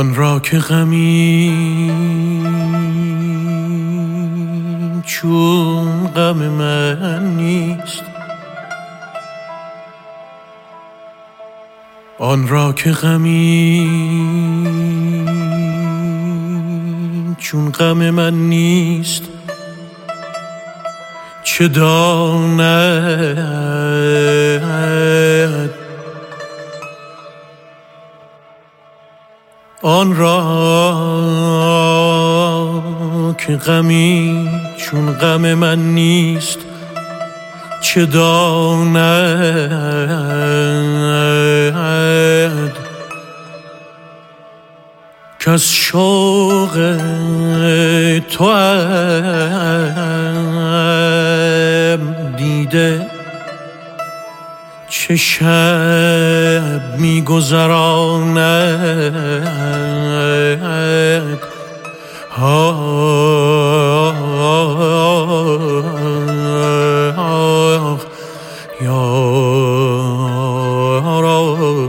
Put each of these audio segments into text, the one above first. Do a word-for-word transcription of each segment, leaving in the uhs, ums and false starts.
آن را که غمی چون غم من نیست، آن را که غمی چون غم من نیست، چه داند آن را که غمی چون غم من نیست، چه داند کز شوق توام دیده چه شب می گذراند. آه یارا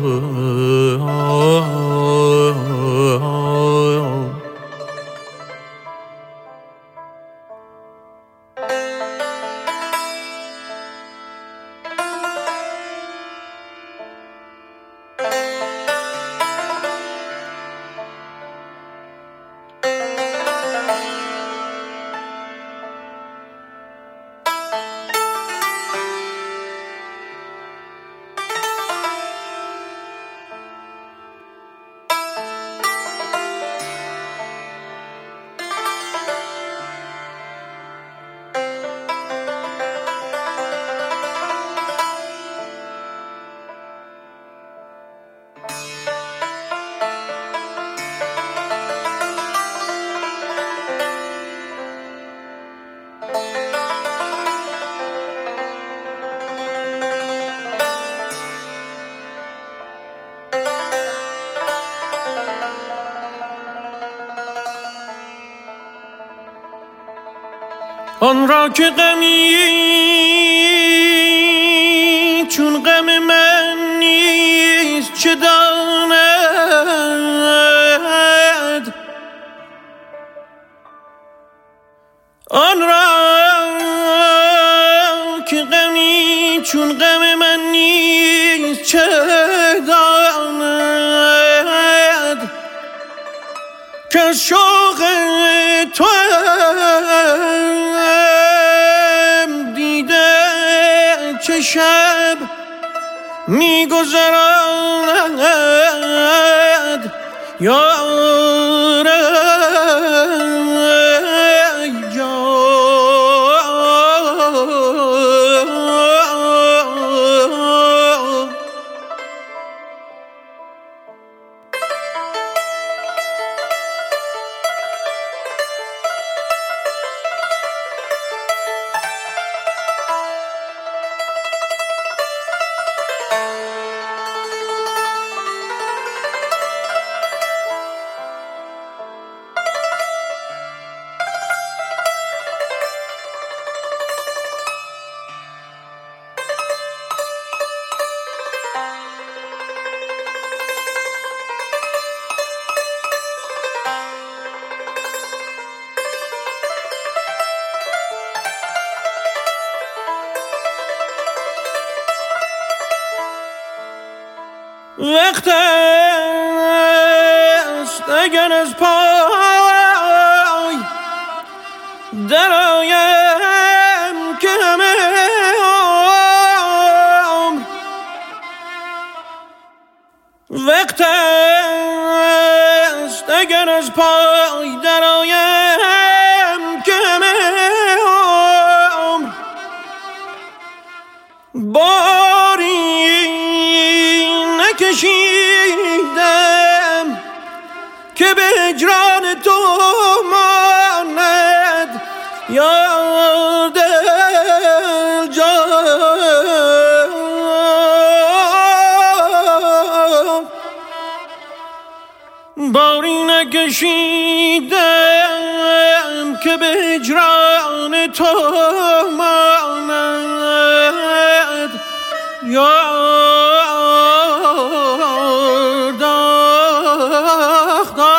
آن را که غمی چون غم من نیست، چه داند آن را که غمی چون غم من نیست، چه داند که شوق تو چه شب می گذراند. یارا وقت است اگر از پای درآیم که همه عمر، وقت است اگر از پای درآیم که همه عمر باری نکشیدم که به هجران تو ماند. یا دل جان باری نکشیدم که به هجران تو ماند. یا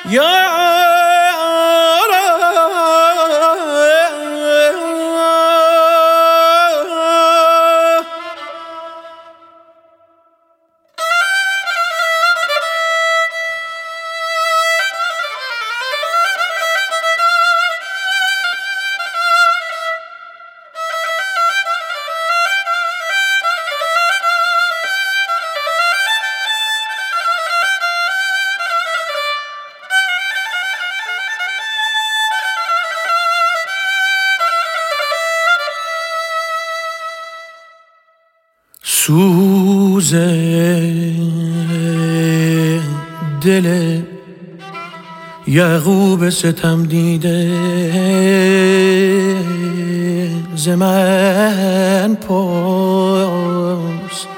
سوز دل یعقوب ستم دیده ز من پرس.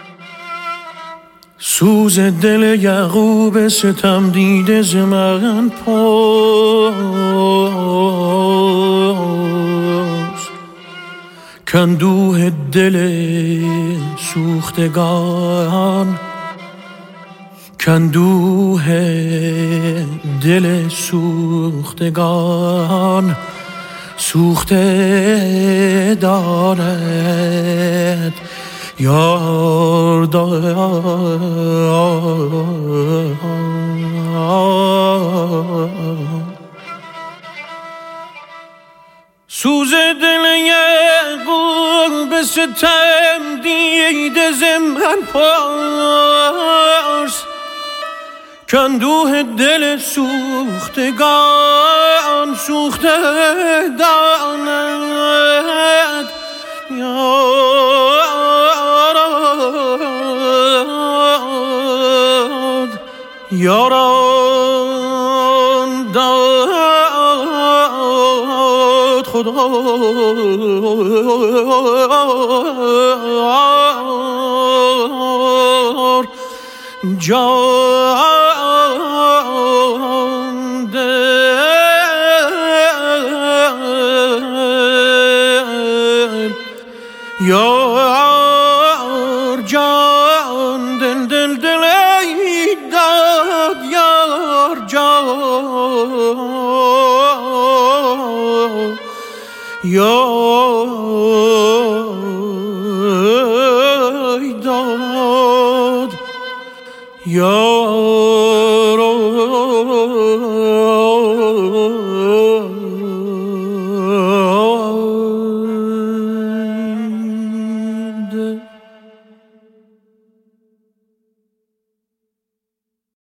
سوز دل یعقوب ستم دیده ز من پرس. کاندوه دل سوختگان کاندوه دل سوختگان سوخته دارد یار دارد. سوز دل یعقوب ستم دیده ز من پرس. کاندوه دل سوختگان سوخته داند یاران یاران داد خدا جان دل یار جان دل دل دل ای داد یار جان یار داد یار